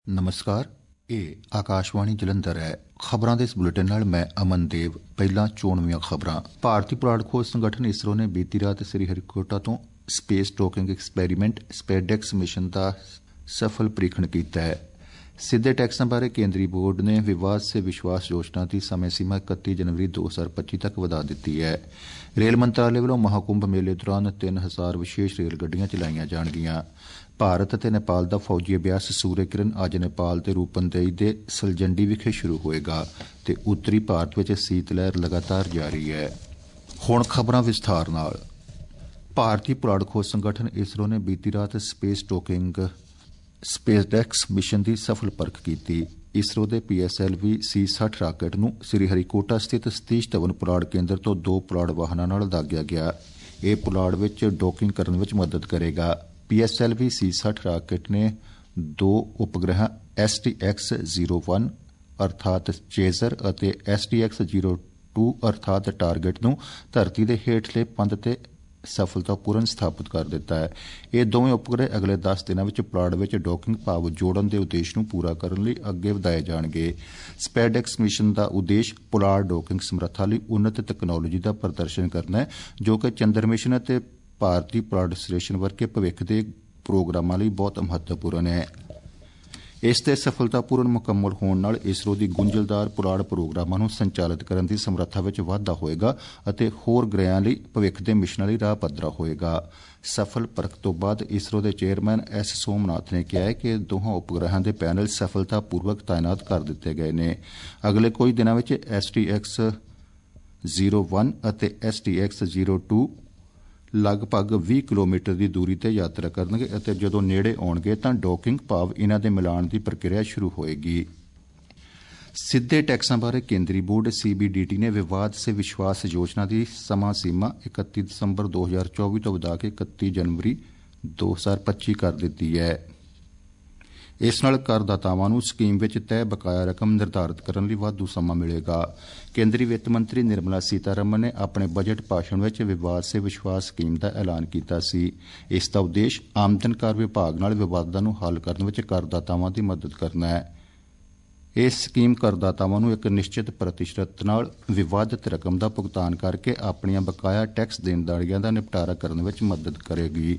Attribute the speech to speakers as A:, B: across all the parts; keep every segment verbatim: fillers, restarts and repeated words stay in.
A: ਨਮਸਕਾਰ, ਇਹ ਆਕਾਸ਼ਵਾਣੀ ਜਲੰਧਰ ਹੈ। ਖਬਰਾਂ ਦੇ ਇਸ ਬੁਲੇਟਿਨ ਨਾਲ ਮੈਂ ਅਮਨਦੇਵ। ਪਹਿਲਾਂ ਚੋਣਵੀਆਂ ਖਬਰਾਂ। ਭਾਰਤੀ ਪੁਲਾੜ ਖੋਜ ਸੰਗਠਨ ਇਸਰੋ ਨੇ ਬੀਤੀ ਰਾਤ ਸ੍ਰੀ ਹਰੀਕੋਟਾ ਤੋਂ space docking experiment SpaDeX mission ਦਾ ਸਫਲ ਪ੍ਰੀਖਣ ਕੀਤਾ ਹੈ। ਸਿੱਧੇ ਟੈਕਸਾਂ ਬਾਰੇ ਕੇਂਦਰੀ ਬੋਰਡ ਨੇ ਵਿਵਾਦ ਸੇ ਵਿਸ਼ਵਾਸ ਯੋਜਨਾ ਦੀ ਸਮੇਂ ਸੀਮਾ ਇਕੱਤੀ ਜਨਵਰੀ ਦੋ ਹਜ਼ਾਰ ਪੱਚੀ ਤੱਕ ਵਧਾ ਦਿੱਤੀ ਹੈ। ਰੇਲ ਮੰਤਰਾਲੇ ਵੱਲੋਂ ਮਹਾਕੁੰਭ ਮੇਲੇ ਦੌਰਾਨ ਤਿੰਨ ਹਜ਼ਾਰ ਵਿਸ਼ੇਸ਼ ਰੇਲ ਗੱਡੀਆਂ ਚਲਾਈਆਂ ਜਾਣਗੀਆਂ। ਭਾਰਤ ਅਤੇ ਨੇਪਾਲ ਦਾ ਫੌਜੀ ਅਭਿਆਸ ਸੂਰਯ ਕਿਰਨ ਅੱਜ ਨੇਪਾਲ ਤੇ ਰੂਪਨਦੇਹੀ ਦੇ ਸਲਜੰਡੀ ਵਿਖੇ ਸ਼ੁਰੂ ਹੋਏਗਾ ਤੇ ਉੱਤਰੀ ਭਾਰਤ ਵਿੱਚ ਸੀਤ ਲਹਿਰ ਲਗਾਤਾਰ ਜਾਰੀ ਹੈ। ਹੁਣ ਖਬਰਾਂ ਵਿਸਥਾਰ ਨਾਲ। ਭਾਰਤੀ ਪੁਲਾੜ ਖੋਜ ਸੰਗਠਨ ਇਸਰੋ ਨੇ ਬੀਤੀ ਰਾਤ ਸਪੇਸ ਡੌਕਿੰਗ ਸਪੇਸਡੈਕਸ ਮਿਸ਼ਨ ਦੀ ਸਫਲ ਪਰਖ ਕੀਤੀ। ਇਸਰੋ ਦੇ ਪੀ ਐਸ ਐਲ ਵੀ ਸੀ ਸੱਠ ਰਾਕੇਟ ਨੂੰ ਸ੍ਰੀ ਹਰੀਕੋਟਾ ਸਥਿਤ ਸਤੀਸ਼ ਧਵਨ ਪੁਲਾੜ ਕੇਂਦਰ ਤੋਂ ਦੋ ਪੁਲਾੜ ਵਾਹਨਾਂ ਨਾਲ ਦਾਗਿਆ ਗਿਆ। ਇਹ ਪੁਲਾੜ ਵਿੱਚ ਡੌਕਿੰਗ ਕਰਨ ਵਿੱਚ ਮਦਦ ਕਰੇਗਾ। ਪੀ ਐਸ ਐਲ ਵੀ ਸੀ ਸੱਠ ਰਾਕੇਟ ਨੇ ਦੋ ਉਪਗ੍ਰਹਿ S T X zero one ਅਰਥਾਤ ਚੇਜ਼ਰ ਅਤੇ S T X zero two ਅਰਥਾਤ ਟਾਰਗੇਟ ਨੂੰ ਧਰਤੀ ਦੇ ਹੇਠਲੇ ਪੰਧ ਤੇ ਸਫਲਤਾਪੂਰਨ ਸਥਾਪਿਤ ਕਰ ਦਿੱਤਾ ਹੈ। ਇਹ ਦੋਵੇਂ ਉਪਗ੍ਰਹਿ ਅਗਲੇ ਦਸ ਦਿਨਾਂ ਵਿੱਚ ਪੁਲਾੜ ਵਿੱਚ ਡੌਕਿੰਗ ਭਾਵ ਜੋੜਨ ਦੇ ਉਦੇਸ਼ ਨੂੰ ਪੂਰਾ ਕਰਨ ਲਈ ਅੱਗੇ ਵਧਾਏ ਜਾਣਗੇ। ਸਪੇਸਡੈਕਸ ਮਿਸ਼ਨ ਦਾ ਉਦੇਸ਼ ਪੁਲਾੜ ਡੌਕਿੰਗ ਸਮਰੱਥਾ ਲਈ ਉੱਨਤ ਤਕਨਾਲੋਜੀ ਦਾ ਪ੍ਰਦਰਸ਼ਨ ਕਰਨਾ ਹੈ, ਜੋ ਕਿ ਚੰਦਰ ਮਿਸ਼ਨ ਅਤੇ ਭਾਰਤੀ ਪੁਲਾੜ ਸਟੇਸ਼ਨ ਵਰਗੇ ਭਵਿੱਖ ਦੇ ਪ੍ਰੋਗਰਾਮਾਂ ਲਈ ਬਹੁਤ ਮਹੱਤਵਪੂਰਨ ਹੈ। ਇਸ ਦੇ ਸਫਲਤਾਪੂਰਨ ਮੁਕੰਮਲ ਹੋਣ ਨਾਲ ਇਸਰੋ ਦੀ ਗੁੰਝਲਦਾਰ ਪੁਲਾੜ ਪ੍ਰੋਗਰਾਮਾਂ ਨੂੰ ਸੰਚਾਲਿਤ ਕਰਨ ਦੀ ਸਮਰੱਥਾ ਵਿੱਚ ਵਾਧਾ ਹੋਏਗਾ ਅਤੇ ਹੋਰ ਗ੍ਰਹਿਆਂ ਲਈ ਭਵਿੱਖ ਦੇ ਮਿਸ਼ਨਾਂ ਲਈ ਰਾਹ ਪੱਧਰਾ ਹੋਏਗਾ। ਸਫਲ ਪਰਖ ਤੋਂ ਬਾਅਦ ਇਸਰੋ ਦੇ ਚੇਅਰਮੈਨ ਐਸ ਸੋਮਨਾਥ ਨੇ ਕਿਹਾ ਹੈ ਕਿ ਦੋਹਾਂ ਉਪਗ੍ਰਹਿਾਂ ਦੇ ਪੈਨਲ ਸਫਲਤਾਪੂਰਵਕ ਤਾਇਨਾਤ ਕਰ ਦਿੱਤੇ ਗਏ ਨੇ। ਅਗਲੇ ਕੁਝ ਦਿਨਾਂ ਵਿੱਚ S T X zero one ਅਤੇ S T X zero two ਲਗਭਗ ਵੀਹ ਕਿਲੋਮੀਟਰ ਦੀ ਦੂਰੀ ਤੇ ਯਾਤਰਾ ਕਰਨਗੇ ਅਤੇ ਜਦੋਂ ਨੇੜੇ ਆਉਣਗੇ ਤਾਂ ਡੌਕਿੰਗ ਭਾਵ ਇਨ੍ਹਾਂ ਦੇ ਮਿਲਾਣ ਦੀ ਪ੍ਰਕਿਰਿਆ ਸ਼ੁਰੂ ਹੋਏਗੀ। ਸਿੱਧੇ ਟੈਕਸਾਂ ਬਾਰੇ ਕੇਂਦਰੀ board C B D T ਨੇ ਵਿਵਾਦ ਸੇ ਵਿਸ਼ਵਾਸ ਯੋਜਨਾ ਦੀ ਸਮਾਂ ਸੀਮਾ ਇਕੱਤੀ ਦਸੰਬਰ ਦੋ ਹਜ਼ਾਰ ਚੌਵੀ ਤੋਂ ਵਧਾ ਕੇ ਇਕੱਤੀ ਜਨਵਰੀ ਦੋ ਹਜ਼ਾਰ ਪੱਚੀ ਕਰ ਦਿੱਤੀ ਹੈ। ਇਸ ਨਾਲ ਕਰਦਾਤਾਵਾਂ ਨੂੰ ਸਕੀਮ ਵਿੱਚ ਤੈਅ ਬਕਾਇਆ ਰਕਮ ਨਿਰਧਾਰਿਤ ਕਰਨ ਲਈ ਵਾਧੂ ਸਮਾਂ ਮਿਲੇਗਾ। ਕੇਂਦਰੀ ਵਿੱਤ ਮੰਤਰੀ ਨਿਰਮਲਾ ਸੀਤਾਰਮਨ ਨੇ ਆਪਣੇ ਬਜਟ ਭਾਸ਼ਣ ਵਿੱਚ ਵਿਵਾਦ ਸੇ ਵਿਸ਼ਵਾਸ ਸਕੀਮ ਦਾ ਐਲਾਨ ਕੀਤਾ ਸੀ। ਇਸ ਦਾ ਉਦੇਸ਼ ਆਮਦਨ ਕਰ ਵਿਭਾਗ ਨਾਲ ਵਿਵਾਦਾਂ ਨੂੰ ਹੱਲ ਕਰਨ ਵਿੱਚ ਕਰਦਾਤਾਵਾਂ ਦੀ ਮਦਦ ਕਰਨਾ ਹੈ। ਇਹ ਸਕੀਮ ਕਰਦਾਤਾਵਾਂ ਨੂੰ ਇੱਕ ਨਿਸ਼ਚਿਤ ਪ੍ਰਤੀਸ਼ਤ ਨਾਲ ਵਿਵਾਦਿਤ ਰਕਮ ਦਾ ਭੁਗਤਾਨ ਕਰਕੇ ਆਪਣੀਆਂ ਬਕਾਇਆ ਟੈਕਸ ਦੇਣਦਾਰੀਆਂ ਦਾ ਨਿਪਟਾਰਾ ਕਰਨ ਵਿੱਚ ਮਦਦ ਕਰੇਗੀ।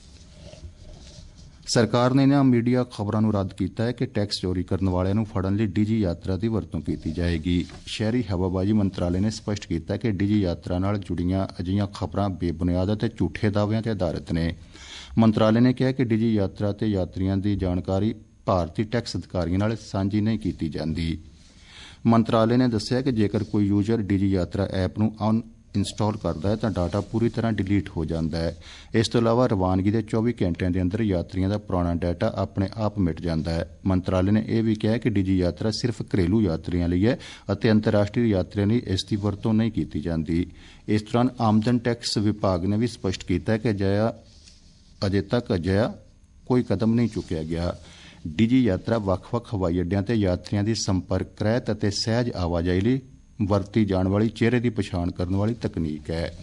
A: ਸਰਕਾਰ ਨੇ ਇਨ੍ਹਾਂ ਮੀਡੀਆ ਖਬਰਾਂ ਨੂੰ ਰੱਦ ਕੀਤਾ ਹੈ ਕਿ ਟੈਕਸ ਚੋਰੀ ਕਰਨ ਵਾਲਿਆਂ ਨੂੰ ਫੜਨ ਲਈ ਡਿਜੀ ਯਾਤਰਾ ਦੀ ਵਰਤੋਂ ਕੀਤੀ ਜਾਏਗੀ। ਸ਼ਹਿਰੀ ਹਵਾਬਾਜ਼ੀ ਮੰਤਰਾਲੇ ਨੇ ਸਪਸ਼ਟ ਕੀਤਾ ਕਿ ਡਿਜੀ ਯਾਤਰਾ ਨਾਲ ਜੁੜੀਆਂ ਅਜਿਹੀਆਂ ਖਬਰਾਂ ਬੇਬੁਨਿਆਦ ਅਤੇ ਝੂਠੇ ਦਾਅਵਿਆਂ ਤੇ ਆਧਾਰਿਤ ਨੇ। ਮੰਤਰਾਲੇ ਨੇ ਕਿਹਾ ਕਿ ਡਿਜੀ ਯਾਤਰਾ ਤੇ ਯਾਤਰੀਆਂ ਦੀ ਜਾਣਕਾਰੀ ਭਾਰਤੀ ਟੈਕਸ ਅਧਿਕਾਰੀਆਂ ਨਾਲ ਸਾਂਝੀ ਨਹੀਂ ਕੀਤੀ ਜਾਂਦੀ। ਮੰਤਰਾਲੇ ਨੇ ਦੱਸਿਆ ਕਿ ਜੇਕਰ ਕੋਈ ਯੂਜ਼ਰ ਡਿਜੀ ਯਾਤਰਾ ਐਪ ਨੂੰ ਅਨ ਇੰਸਟਾਲ ਕਰਦਾ ਹੈ ਤਾਂ ਡਾਟਾ ਪੂਰੀ ਤਰ੍ਹਾਂ ਡਿਲੀਟ ਹੋ ਜਾਂਦਾ ਹੈ। ਇਸ ਤੋਂ ਇਲਾਵਾ ਰਵਾਨਗੀ ਦੇ ਚੌਵੀ ਘੰਟਿਆਂ ਦੇ ਅੰਦਰ ਯਾਤਰੀਆਂ ਦਾ ਪੁਰਾਣਾ ਡਾਟਾ ਆਪਣੇ ਆਪ ਮਿਟ ਜਾਂਦਾ ਹੈ। ਮੰਤਰਾਲੇ ਨੇ ਇਹ ਵੀ ਕਿਹਾ ਕਿ ਡਿਜੀ ਯਾਤਰਾ ਸਿਰਫ ਘਰੇਲੂ ਯਾਤਰੀਆਂ ਲਈ ਹੈ ਅਤੇ ਅੰਤਰਰਾਸ਼ਟਰੀ ਯਾਤਰੀਆਂ ਲਈ ਇਸ ਦੀ ਵਰਤੋਂ ਨਹੀਂ ਕੀਤੀ ਜਾਂਦੀ। ਇਸ ਦੌਰਾਨ ਆਮਦਨ ਟੈਕਸ ਵਿਭਾਗ ਨੇ ਵੀ ਸਪਸ਼ਟ ਕੀਤਾ ਕਿ ਅਜਿਹਾ ਅਜੇ ਤੱਕ ਅਜਿਹਾ ਕੋਈ ਕਦਮ ਨਹੀਂ ਚੁੱਕਿਆ ਗਿਆ। ਡਿਜੀ ਯਾਤਰਾ ਵੱਖ-ਵੱਖ ਹਵਾਈ ਅੱਡਿਆਂ ਤੇ ਯਾਤਰੀਆਂ ਦੀ ਸੰਪਰਕ ਰਹਿਤ ਅਤੇ ਸਹਿਜ ਆਵਾਜਾਈ ਲਈ ਵਰਤੀ ਜਾਣ ਵਾਲੀ ਚਿਹਰੇ ਦੀ ਪਛਾਣ ਕਰਨ ਵਾਲੀ ਤਕਨੀਕ ਹੈ।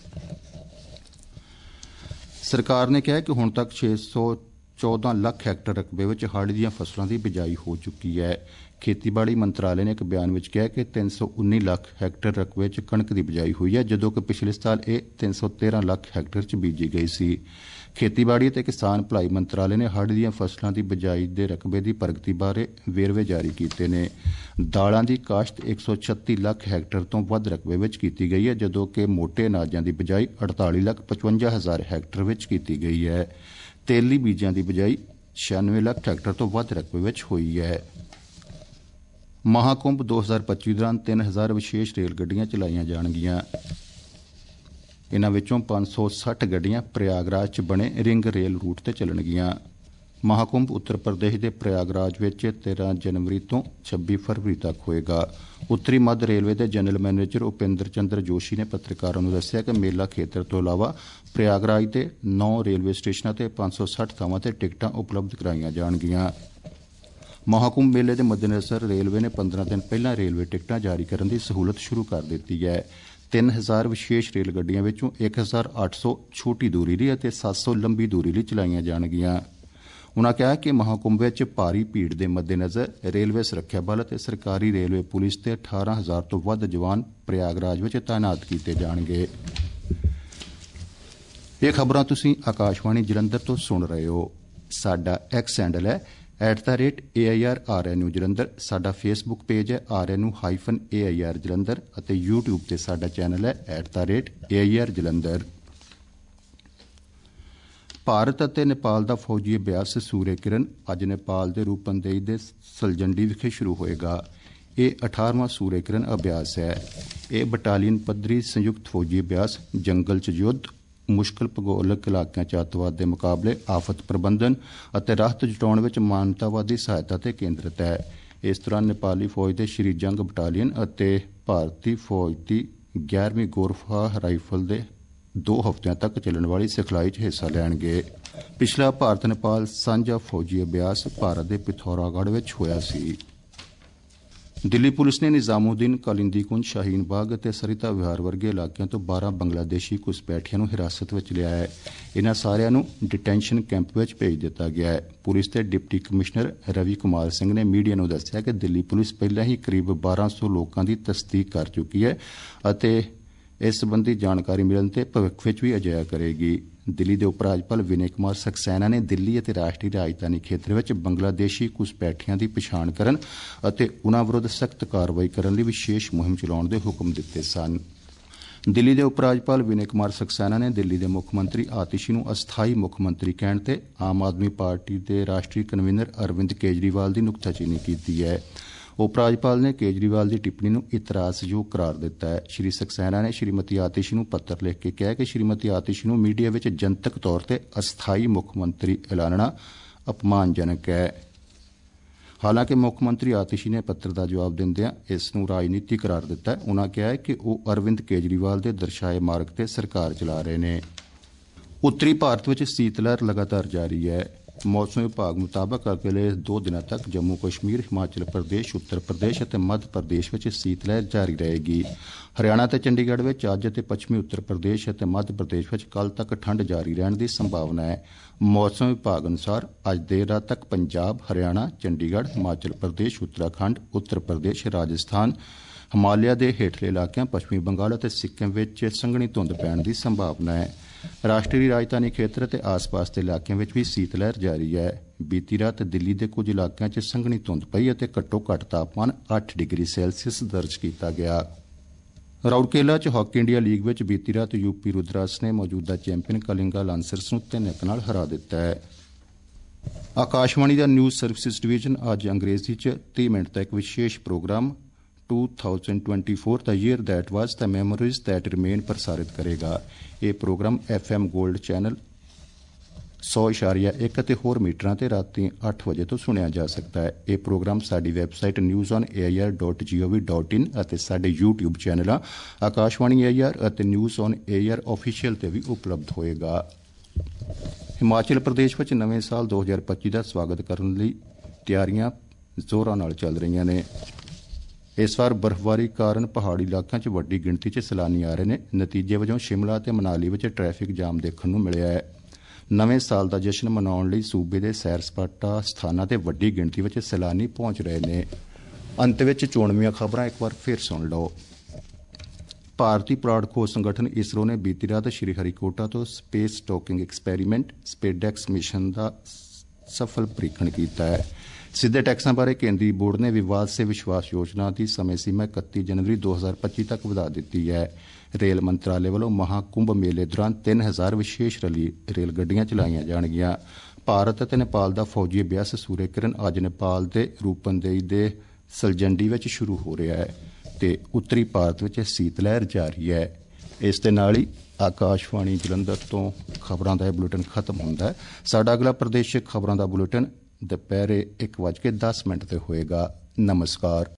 A: ਸਰਕਾਰ ਨੇ ਕਿਹਾ ਕਿ ਹੁਣ ਤੱਕ ਛੇ ਸੌ ਚੌਦਾਂ ਲੱਖ ਹੈਕਟਰ ਰਕਬੇ ਵਿੱਚ ਹਾੜੀ ਦੀਆਂ ਫਸਲਾਂ ਦੀ ਬਿਜਾਈ ਹੋ ਚੁੱਕੀ ਹੈ। ਖੇਤੀਬਾੜੀ ਮੰਤਰਾਲੇ ਨੇ ਇੱਕ ਬਿਆਨ ਵਿੱਚ ਕਿਹਾ ਕਿ ਤਿੰਨ ਸੌ ਉੱਨੀ ਲੱਖ ਹੈਕਟਰ ਰਕਬੇ ਵਿੱਚ ਕਣਕ ਦੀ ਬਿਜਾਈ ਹੋਈ ਹੈ, ਜਦੋਂ ਕਿ ਪਿਛਲੇ ਸਾਲ ਇਹ ਤਿੰਨ ਸੌ ਤੇਰਾਂ ਲੱਖ ਹੈਕਟਰ 'ਚ ਬੀਜੀ ਗਈ ਸੀ। ਖੇਤੀਬਾੜੀ ਅਤੇ ਕਿਸਾਨ ਭਲਾਈ ਮੰਤਰਾਲੇ ਨੇ ਹਾੜੀ ਦੀਆਂ ਫਸਲਾਂ ਦੀ ਬਿਜਾਈ ਦੇ ਰਕਬੇ ਦੀ ਪ੍ਰਗਤੀ ਬਾਰੇ ਵੇਰਵੇ ਜਾਰੀ ਕੀਤੇ ਨੇ। ਦਾਲਾਂ ਦੀ ਕਾਸ਼ਤ ਇੱਕ ਸੌ ਛੱਤੀ ਲੱਖ ਹੈਕਟਰ ਤੋਂ ਵੱਧ ਰਕਬੇ ਵਿੱਚ ਕੀਤੀ ਗਈ ਹੈ, ਜਦੋਂ ਕਿ ਮੋਟੇ ਅਨਾਜਾਂ ਦੀ ਬਿਜਾਈ ਅੜਤਾਲੀ ਲੱਖ ਪਚਵੰਜਾ ਹਜ਼ਾਰ ਹੈਕਟਰ ਵਿੱਚ ਕੀਤੀ ਗਈ ਹੈ। ਤੇਲੀ ਬੀਜਾਂ ਦੀ ਬਿਜਾਈ ਛਿਆਨਵੇਂ ਲੱਖ ਹੈਕਟਰ ਤੋਂ ਵੱਧ ਰਕਬੇ ਵਿੱਚ ਹੋਈ ਹੈ। ਮਹਾਕੁੰਭ ਦੋ ਹਜ਼ਾਰ ਪੱਚੀ ਦੌਰਾਨ ਤਿੰਨ ਹਜ਼ਾਰ ਵਿਸ਼ੇਸ਼ ਰੇਲ ਗੱਡੀਆਂ ਚਲਾਈਆਂ ਜਾਣਗੀਆਂ। ਇਨ੍ਹਾਂ ਵਿੱਚੋਂ ਪੰਜ ਸੌ ਸੱਠ ਗੱਡੀਆਂ ਪ੍ਰਯਾਗਰਾਜ 'ਚ ਬਣੇ ਰਿੰਗ ਰੇਲ ਰੂਟ ਤੇ ਚੱਲਣਗੀਆਂ। ਮਹਾਕੁੰਭ ਉੱਤਰ ਪ੍ਰਦੇਸ਼ ਦੇ ਪ੍ਰਯਾਗਰਾਜ ਵਿੱਚ ਤੇਰਾਂ ਜਨਵਰੀ ਤੋਂ ਛੱਬੀ ਫਰਵਰੀ ਤੱਕ ਹੋਏਗਾ। ਉੱਤਰੀ ਮੱਧ ਰੇਲਵੇ ਦੇ ਜਨਰਲ ਮੈਨੇਜਰ ਉਪਿੰਦਰ ਚੰਦਰ ਜੋਸ਼ੀ ਨੇ ਪੱਤਰਕਾਰਾਂ ਨੂੰ ਦੱਸਿਆ ਕਿ ਮੇਲਾ ਖੇਤਰ ਤੋਂ ਇਲਾਵਾ ਪ੍ਰਯਾਗਰਾਜ ਦੇ ਨੌ ਰੇਲਵੇ ਸਟੇਸ਼ਨਾਂ ਤੇ ਪੰਜ ਸੌ ਸੱਠ ਥਾਵਾਂ ਤੇ ਟਿਕਟਾਂ ਉਪਲਬਧ ਕਰਾਈਆਂ ਜਾਣਗੀਆਂ। ਮਹਾਕੁੰਭ ਮੇਲੇ ਦੇ ਮੱਦੇਨਜ਼ਰ ਰੇਲਵੇ ਨੇ ਪੰਦਰਾਂ ਦਿਨ ਪਹਿਲਾਂ ਰੇਲਵੇ ਟਿਕਟਾਂ ਜਾਰੀ ਕਰਨ ਦੀ ਸਹੂਲਤ ਸ਼ੁਰੂ ਕਰ ਦਿੱਤੀ ਹੈ। ਤਿੰਨ ਹਜ਼ਾਰ ਵਿਸ਼ੇਸ਼ ਰੇਲ ਗੱਡੀਆਂ ਵਿੱਚੋਂ ਇੱਕ ਹਜ਼ਾਰ ਅੱਠ ਸੌ ਛੋਟੀ ਦੂਰੀ ਲਈ ਅਤੇ ਸੱਤ ਸੌ ਲੰਬੀ ਦੂਰੀ ਲਈ ਚਲਾਈਆਂ ਜਾਣਗੀਆਂ। ਉਨ੍ਹਾਂ ਕਿਹਾ ਕਿ ਮਹਾਕੁੰਭ ਵਿੱਚ ਭਾਰੀ ਭੀੜ ਦੇ ਮੱਦੇਨਜ਼ਰ ਰੇਲਵੇ ਸੁਰੱਖਿਆ ਬਲ ਅਤੇ ਸਰਕਾਰੀ ਰੇਲਵੇ ਪੁਲਿਸ ਦੇ ਅਠਾਰਾਂ ਹਜ਼ਾਰ ਤੋਂ ਵੱਧ ਜਵਾਨ ਪ੍ਰਯਾਗਰਾਜ ਵਿੱਚ ਤਾਇਨਾਤ ਕੀਤੇ ਜਾਣਗੇ। ਇਹ ਖਬਰਾਂ ਤੁਸੀਂ ਆਕਾਸ਼ਵਾਣੀ ਜਲੰਧਰ ਤੋਂ ਸੁਣ ਰਹੇ ਹੋ। ਸਾਡਾ ਐਕਸ ਹੈਂਡਲ ਹੈ at the rate A I R R N U Jalandhar. ਸਾਡਾ ਫੇਸਬੁੱਕ ਪੇਜ ਹੈ R N U hyphen A I R Jalandhar ਅਤੇ ਯੂਟਿਊਬ ਤੇ ਸਾਡਾ ਚੈਨਲ ਹੈ at the rate A I R Jalandhar. Bharat ਅਤੇ ਨੇਪਾਲ ਦਾ ਫੌਜੀ ਅਭਿਆਸ ਸੂਰਯ ਕਿਰਨ ਅੱਜ ਨੇਪਾਲ ਦੇ ਰੂਪਨਦੇਹੀ ਦੇ ਸਲਜੰਡੀ ਵਿਖੇ ਸ਼ੁਰੂ ਹੋਏਗਾ। ਇਹ ਅਠਾਰਵਾਂ ਸੂਰਯ ਕਿਰਨ ਅਭਿਆਸ ਹੈ। ਇਹ ਬਟਾਲੀਅਨ ਪੱਧਰੀ ਸੰਯੁਕਤ ਫੌਜੀ ਅਭਿਆਸ ਜੰਗਲ 'ਚ ਯੁੱਧ, ਮੁਸ਼ਕਲ ਭੂਗੋਲਿਕ ਇਲਾਕਿਆਂ 'ਚ ਅੱਤਵਾਦ ਦੇ ਮੁਕਾਬਲੇ, ਆਫਤ ਪ੍ਰਬੰਧਨ ਅਤੇ ਰਾਹਤ ਜੁਟਾਉਣ ਵਿੱਚ ਮਾਨਵਤਾਵਾਦੀ ਸਹਾਇਤਾ ਤੇ ਕੇਂਦਰਿਤ ਹੈ। ਇਸ ਦੌਰਾਨ ਨੇਪਾਲੀ ਫੌਜ ਦੇ ਸ਼੍ਰੀ ਜੰਗ ਬਟਾਲੀਅਨ ਅਤੇ ਭਾਰਤੀ ਫੌਜ ਦੀ ਗਿਆਰਵੀਂ ਗੋਰਖਾ ਰਾਈਫਲ ਦੇ ਦੋ ਹਫ਼ਤਿਆਂ ਤੱਕ ਚੱਲਣ ਵਾਲੀ ਸਿਖਲਾਈ 'ਚ ਹਿੱਸਾ ਲੈਣਗੇ। ਪਿਛਲਾ ਭਾਰਤ ਨੇਪਾਲ ਸਾਂਝਾ ਫੌਜੀ ਅਭਿਆਸ ਭਾਰਤ ਦੇ ਪਿਥੌਰਾਗੜ੍ਹ ਵਿੱਚ ਹੋਇਆ ਸੀ। ਦਿੱਲੀ ਪੁਲਿਸ ਨੇ ਨਿਜ਼ਾਮੂਦੀਨ, ਕਾਲਿੰਦੀਕੁੰਜ, ਸ਼ਾਹੀਨ ਬਾਗ ਅਤੇ ਸਰਿਤਾ ਵਿਹਾਰ ਵਰਗੇ ਇਲਾਕਿਆਂ ਤੋਂ ਬਾਰਾਂ ਬੰਗਲਾਦੇਸ਼ੀ ਘੁਸਪੈਠੀਆਂ ਨੂੰ ਹਿਰਾਸਤ ਵਿੱਚ ਲਿਆ ਹੈ। ਇਨ੍ਹਾਂ ਸਾਰਿਆਂ ਨੂੰ ਡਿਟੈਂਸ਼ਨ ਕੈਂਪ ਵਿੱਚ ਭੇਜ ਦਿੱਤਾ ਗਿਆ ਹੈ। ਪੁਲਿਸ ਦੇ ਡਿਪਟੀ ਕਮਿਸ਼ਨਰ ਰਵੀ ਕੁਮਾਰ ਸਿੰਘ ਨੇ ਮੀਡੀਆ ਨੂੰ ਦੱਸਿਆ ਕਿ ਦਿੱਲੀ ਪੁਲਿਸ ਪਹਿਲਾਂ ਹੀ ਕਰੀਬ ਬਾਰਾਂ ਸੌ ਲੋਕਾਂ ਦੀ ਤਸਦੀਕ ਕਰ ਚੁੱਕੀ ਹੈ ਅਤੇ ਇਸ ਸੰਬੰਧੀ ਜਾਣਕਾਰੀ ਮਿਲਣ ਤੇ ਭਵਿੱਖ ਵਿੱਚ ਵੀ ਅਜਿਹਾ ਕਰੇਗੀ। ਦਿੱਲੀ ਦੇ ਉਪ ਰਾਜਪਾਲ ਵਿਨੈ ਕੁਮਾਰ ਸਕਸੈਨਾ ਨੇ ਦਿੱਲੀ ਅਤੇ ਰਾਸ਼ਟਰੀ ਰਾਜਧਾਨੀ ਖੇਤਰ ਵਿੱਚ ਬੰਗਲਾਦੇਸ਼ੀ ਘੁਸਪੈਠੀਆਂ ਦੀ ਪਛਾਣ ਕਰਨ ਅਤੇ ਉਨ੍ਹਾਂ ਵਿਰੁੱਧ ਸਖਤ ਕਾਰਵਾਈ ਕਰਨ ਲਈ ਵਿਸ਼ੇਸ਼ ਮੁਹਿੰਮ ਚਲਾਉਣ ਦੇ ਹੁਕਮ ਦਿੱਤੇ ਸਨ। ਦਿੱਲੀ ਦੇ ਉਪ ਰਾਜਪਾਲ ਵਿਨੈ ਕੁਮਾਰ ਸਕਸੈਨਾ ਨੇ ਦਿੱਲੀ ਦੇ ਮੁੱਖ ਮੰਤਰੀ ਆਤਿਸ਼ੀ ਨੂੰ ਅਸਥਾਈ ਮੁੱਖ ਮੰਤਰੀ ਕਹਿਣ ਤੇ ਆਮ ਆਦਮੀ ਪਾਰਟੀ ਦੇ ਰਾਸ਼ਟਰੀ ਕਨਵੀਨਰ ਅਰਵਿੰਦ ਕੇਜਰੀਵਾਲ ਦੀ ਨੁਕਤਾਚੀਨੀ ਕੀਤੀ ਹੈ। ਉਪ ਰਾਜਪਾਲ ਨੇ ਕੇਜਰੀਵਾਲ ਦੀ ਟਿੱਪਣੀ ਨੂੰ ਇਤਰਾਜ਼ਯੋਗ ਕਰਾਰ ਦਿੱਤਾ ਹੈ। ਸ਼੍ਰੀ ਸਕਸੈਨਾ ਨੇ ਸ਼੍ਰੀਮਤੀ ਆਤਿਸ਼ੀ ਨੂੰ ਪੱਤਰ ਲਿਖ ਕੇ ਕਿਹਾ ਕਿ ਸ਼੍ਰੀਮਤੀ ਆਤਿਸ਼ੀ ਨੂੰ ਮੀਡੀਆ ਵਿੱਚ ਜਨਤਕ ਤੌਰ ਤੇ ਅਸਥਾਈ ਮੁੱਖ ਮੰਤਰੀ ਐਲਾਨਣਾ ਅਪਮਾਨਜਨਕ ਹੈ। ਹਾਲਾਂਕਿ ਮੁੱਖ ਮੰਤਰੀ ਆਤਿਸ਼ੀ ਨੇ ਪੱਤਰ ਦਾ ਜਵਾਬ ਦਿੰਦਿਆਂ ਇਸ ਨੂੰ ਰਾਜਨੀਤੀ ਕਰਾਰ ਦਿੱਤਾ ਹੈ। ਉਨ੍ਹਾਂ ਕਿਹਾ ਕਿ ਉਹ ਅਰਵਿੰਦ ਕੇਜਰੀਵਾਲ ਦੇ ਦਰਸਾਏ ਮਾਰਗ ਤੇ ਸਰਕਾਰ ਚਲਾ ਰਹੇ ਨੇ। ਉੱਤਰੀ ਭਾਰਤ ਵਿੱਚ ਸੀਤ ਲਹਿਰ ਲਗਾਤਾਰ ਜਾਰੀ ਹੈ। ਮੌਸਮ ਵਿਭਾਗ ਮੁਤਾਬਕ ਅਗਲੇ ਦੋ ਦਿਨਾਂ ਤੱਕ ਜੰਮੂ ਕਸ਼ਮੀਰ, ਹਿਮਾਚਲ ਪ੍ਰਦੇਸ਼, ਉੱਤਰ ਪ੍ਰਦੇਸ਼ ਅਤੇ ਮੱਧ ਪ੍ਰਦੇਸ਼ ਵਿੱਚ ਸੀਤ ਲਹਿਰ ਜਾਰੀ ਰਹੇਗੀ। ਹਰਿਆਣਾ ਅਤੇ ਚੰਡੀਗੜ੍ਹ ਵਿੱਚ ਅੱਜ ਅਤੇ ਪੱਛਮੀ ਉੱਤਰ ਪ੍ਰਦੇਸ਼ ਅਤੇ ਮੱਧ ਪ੍ਰਦੇਸ਼ ਵਿੱਚ ਕੱਲ੍ਹ ਤੱਕ ਠੰਡ ਜਾਰੀ ਰਹਿਣ ਦੀ ਸੰਭਾਵਨਾ ਹੈ। ਮੌਸਮ ਵਿਭਾਗ ਅਨੁਸਾਰ ਅੱਜ ਦੇਰ ਰਾਤ ਤੱਕ ਪੰਜਾਬ, ਹਰਿਆਣਾ, ਚੰਡੀਗੜ੍ਹ, ਹਿਮਾਚਲ ਪ੍ਰਦੇਸ਼, ਉੱਤਰਾਖੰਡ, ਉੱਤਰ ਪ੍ਰਦੇਸ਼, ਰਾਜਸਥਾਨ, ਹਿਮਾਲਿਆ ਦੇ ਹੇਠਲੇ ਇਲਾਕਿਆਂ, ਪੱਛਮੀ ਬੰਗਾਲ ਅਤੇ ਸਿੱਕਿਮ ਵਿੱਚ ਸੰਘਣੀ ਧੁੰਦ ਪੈਣ ਦੀ ਸੰਭਾਵਨਾ ਹੈ। ਰਾਸ਼ਟਰੀ ਰਾਜਧਾਨੀ ਖੇਤਰ ਅਤੇ ਆਸ-ਪਾਸ ਦੇ ਇਲਾਕਿਆਂ ਵਿੱਚ ਵੀ ਸੀਤ ਲਹਿਰ ਜਾਰੀ ਹੈ। ਬੀਤੀ ਰਾਤ ਦਿੱਲੀ ਦੇ ਕੁਝ ਇਲਾਕਿਆਂ 'ਚ ਸੰਘਣੀ ਧੁੰਦ ਪਈ ਅਤੇ ਘੱਟੋ-ਘੱਟ ਤਾਪਮਾਨ ਅੱਠ ਡਿਗਰੀ ਸੈਲਸੀਅਸ ਦਰਜ ਕੀਤਾ ਗਿਆ। ਰਾਉਰਕੇਲਾ 'ਚ ਹਾਕੀ ਇੰਡੀਆ ਲੀਗ ਵਿੱਚ ਬੀਤੀ ਰਾਤ ਯੂਪੀ ਰੁਦਰਾਸ ਨੇ ਮੌਜੂਦਾ ਚੈਂਪੀਅਨ ਕਲਿੰਗਾ ਲਾਂਸਰਸ ਨੂੰ ਤਿੰਨ ਇੱਕ ਨਾਲ ਹਰਾ ਦਿੱਤਾ ਹੈ। ਆਕਾਸ਼ਵਾਣੀ ਦਾ ਨਿਊਜ਼ ਸਰਵਿਸਿਜ਼ ਡਿਵੀਜ਼ਨ ਅੱਜ ਅੰਗਰੇਜ਼ੀ 'ਚ ਤੀਹ ਮਿੰਟ ਦਾ ਇੱਕ ਵਿਸ਼ੇਸ਼ programme two thousand twenty four the year that was the memories that remain ਪ੍ਰਸਾਰਿਤ ਕਰੇਗਾ। ਇਹ programme F M gold channel ਸੌ ਇਸ਼ਾਰੀਆ ਇੱਕ ਅਤੇ ਹੋਰ ਮੀਟਰਾਂ ਤੇ ਰਾਤੀ ਅੱਠ ਵਜੇ ਤੋਂ ਸੁਣਿਆ ਜਾ ਸਕਦਾ ਹੈ। ਇਹ ਪ੍ਰੋਗਰਾਮ ਸਾਡੀ website news on A I R dot G O V dot in ਅਤੇ ਸਾਡੇ ਯੂਟਿਊਬ ਚੈਨਲਾਂ ਆਕਾਸ਼ਵਾਣੀ ਏ ਆਈ ਆਰ ਅਤੇ news on A I R official ਤੇ ਵੀ ਉਪਲਬਧ ਹੋਏਗਾ। ਹਿਮਾਚਲ ਪ੍ਰਦੇਸ਼ ਵਿੱਚ ਨਵੇਂ ਸਾਲ ਦੋ ਹਜ਼ਾਰ ਪੱਚੀ ਦਾ ਸਵਾਗਤ ਕਰਨ ਲਈ ਤਿਆਰੀਆਂ ਜ਼ੋਰਾਂ ਨਾਲ ਚੱਲ ਰਹੀਆਂ ਨੇ। ਇਸ ਵਾਰ ਬਰਫ਼ਬਾਰੀ ਕਾਰਨ ਪਹਾੜੀ ਇਲਾਕਿਆਂ 'ਚ ਵੱਡੀ ਗਿਣਤੀ 'ਚ ਸੈਲਾਨੀ ਆ ਰਹੇ ਨੇ। ਨਤੀਜੇ ਵਜੋਂ ਸ਼ਿਮਲਾ ਅਤੇ ਮਨਾਲੀ ਵਿੱਚ ਟ੍ਰੈਫਿਕ ਜਾਮ ਦੇਖਣ ਨੂੰ ਮਿਲਿਆ ਹੈ। ਨਵੇਂ ਸਾਲ ਦਾ ਜਸ਼ਨ ਮਨਾਉਣ ਲਈ ਸੂਬੇ ਦੇ ਸੈਰ ਸਪਾਟਾ ਸਥਾਨਾਂ ਤੇ ਵੱਡੀ ਗਿਣਤੀ ਵਿੱਚ ਸੈਲਾਨੀ ਪਹੁੰਚ ਰਹੇ ਨੇ। ਅੰਤ ਵਿੱਚ ਚੋਣਵੀਆਂ ਖਬਰਾਂ ਇੱਕ ਵਾਰ ਫਿਰ ਸੁਣ ਲਓ। ਭਾਰਤੀ ਪੁਲਾੜ ਖੋਜ ਸੰਗਠਨ ਇਸਰੋ ਨੇ ਬੀਤੀ ਰਾਤ ਸ਼੍ਰੀ ਹਰੀਕੋਟਾ ਤੋਂ space docking experiment SpaDeX mission ਦਾ ਸਫਲ ਪ੍ਰੀਖਣ ਕੀਤਾ ਹੈ। ਸਿੱਧੇ ਟੈਕਸਾਂ ਬਾਰੇ ਕੇਂਦਰੀ ਬੋਰਡ ਨੇ ਵਿਵਾਦ ਸੇ ਵਿਸ਼ਵਾਸ ਯੋਜਨਾ ਦੀ ਸਮੇਂ ਸੀਮਾ ਇਕੱਤੀ ਜਨਵਰੀ ਦੋ ਹਜ਼ਾਰ ਪੱਚੀ ਤੱਕ ਵਧਾ ਦਿੱਤੀ ਹੈ। ਰੇਲ ਮੰਤਰਾਲੇ ਵੱਲੋਂ ਮਹਾਕੁੰਭ ਮੇਲੇ ਦੌਰਾਨ ਤਿੰਨ ਹਜ਼ਾਰ ਵਿਸ਼ੇਸ਼ ਰਲੀ ਰੇਲ ਗੱਡੀਆਂ ਚਲਾਈਆਂ ਜਾਣਗੀਆਂ। ਭਾਰਤ ਅਤੇ ਨੇਪਾਲ ਦਾ ਫੌਜੀ ਅਭਿਆਸ ਸੂਰਯ ਕਿਰਨ ਅੱਜ ਨੇਪਾਲ ਦੇ ਰੂਪਨਦੇਹੀ ਦੇ ਸਲਜੰਡੀ ਵਿੱਚ ਸ਼ੁਰੂ ਹੋ ਰਿਹਾ ਹੈ ਤੇ ਉੱਤਰੀ ਭਾਰਤ ਵਿੱਚ ਸੀਤ ਲਹਿਰ ਜਾਰੀ ਹੈ। ਇਸ ਦੇ ਨਾਲ ਹੀ ਆਕਾਸ਼ਵਾਣੀ ਜਲੰਧਰ ਤੋਂ ਖਬਰਾਂ ਦਾ ਇਹ ਬੁਲੇਟਿਨ ਖਤਮ ਹੁੰਦਾ ਹੈ। ਸਾਡਾ ਅਗਲਾ ਪ੍ਰਦੇਸ਼ਿਕ ਖਬਰਾਂ ਦਾ ਬੁਲੇਟਿਨ ਦੁਪਹਿਰੇ ਇੱਕ ਵੱਜ ਕੇ ਦਸ ਮਿੰਟ ਤੇ ਹੋਏਗਾ। ਨਮਸਕਾਰ।